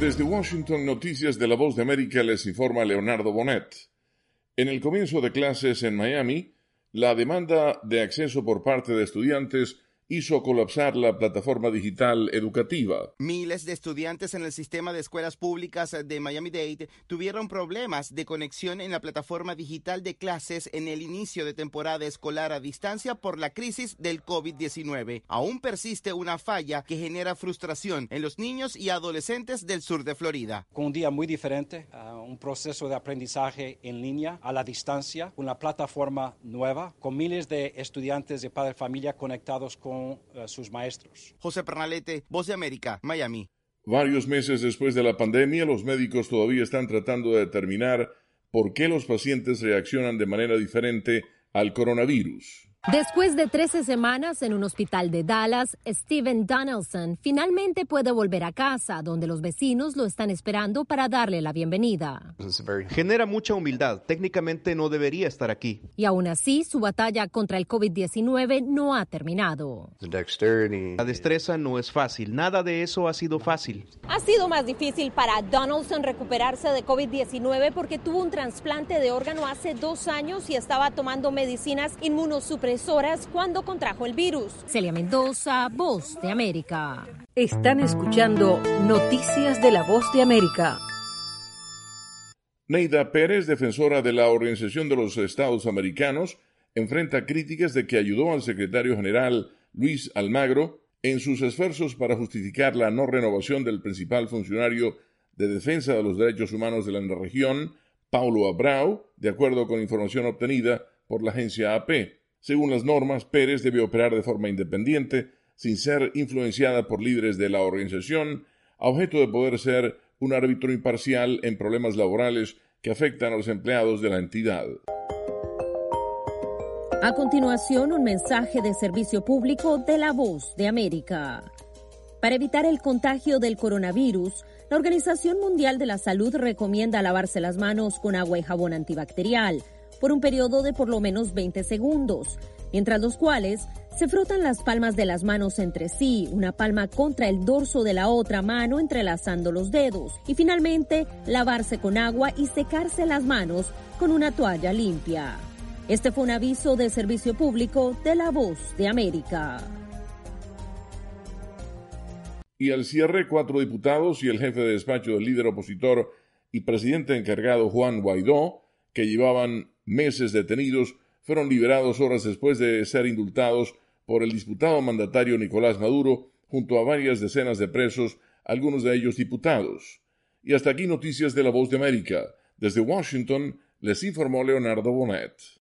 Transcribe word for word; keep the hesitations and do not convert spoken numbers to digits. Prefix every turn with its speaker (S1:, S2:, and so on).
S1: Desde Washington, Noticias de la Voz de América, les informa Leonardo Bonet. En el comienzo de clases en Miami, la demanda de acceso por parte de estudiantes hizo colapsar la plataforma digital educativa.
S2: Miles de estudiantes en el sistema de escuelas públicas de Miami-Dade tuvieron problemas de conexión en la plataforma digital de clases en el inicio de temporada escolar a distancia por la crisis del COVID diecinueve. Aún persiste una falla que genera frustración en los niños y adolescentes del sur de Florida.
S3: Con un día muy diferente, uh, un proceso de aprendizaje en línea, a la distancia, una plataforma nueva, con miles de estudiantes de padre de familia conectados con sus maestros.
S2: José Pernalete, Voz de América, Miami.
S1: Varios meses después de la pandemia, los médicos todavía están tratando de determinar por qué los pacientes reaccionan de manera diferente al coronavirus.
S4: Después de trece semanas en un hospital de Dallas, Steven Donaldson finalmente puede volver a casa, donde los vecinos lo están esperando para darle la bienvenida.
S5: Genera mucha humildad. Técnicamente no debería estar aquí.
S4: Y aún así, su batalla contra el COVID diecinueve no ha terminado.
S5: La destreza no es fácil. Nada de eso ha sido fácil.
S4: Ha sido más difícil para Donaldson recuperarse de COVID diecinueve porque tuvo un trasplante de órgano hace dos años y estaba tomando medicinas inmunosupresoras horas cuando contrajo el virus. Celia Mendoza, Voz de América.
S6: Están escuchando Noticias de la Voz de América.
S1: Neida Pérez, defensora de la Organización de los Estados Americanos, enfrenta críticas de que ayudó al secretario general Luis Almagro en sus esfuerzos para justificar la no renovación del principal funcionario de defensa de los derechos humanos de la región, Paulo Abreu, de acuerdo con información obtenida por la agencia A P. Según las normas, Pérez debe operar de forma independiente, sin ser influenciada por líderes de la organización, a objeto de poder ser un árbitro imparcial en problemas laborales que afectan a los empleados de la entidad.
S4: A continuación, un mensaje de servicio público de la Voz de América. Para evitar el contagio del coronavirus, la Organización Mundial de la Salud recomienda lavarse las manos con agua y jabón antibacterial por un periodo de por lo menos veinte segundos, mientras los cuales se frotan las palmas de las manos entre sí, una palma contra el dorso de la otra mano entrelazando los dedos, y finalmente lavarse con agua y secarse las manos con una toalla limpia. Este fue un aviso de servicio público de la Voz de América.
S1: Y al cierre, cuatro diputados y el jefe de despacho del líder opositor y presidente encargado Juan Guaidó, que llevaban meses detenidos, fueron liberados horas después de ser indultados por el disputado mandatario Nicolás Maduro, junto a varias decenas de presos, algunos de ellos diputados. Y hasta aquí Noticias de la Voz de América. Desde Washington, les informó Leonardo Bonet.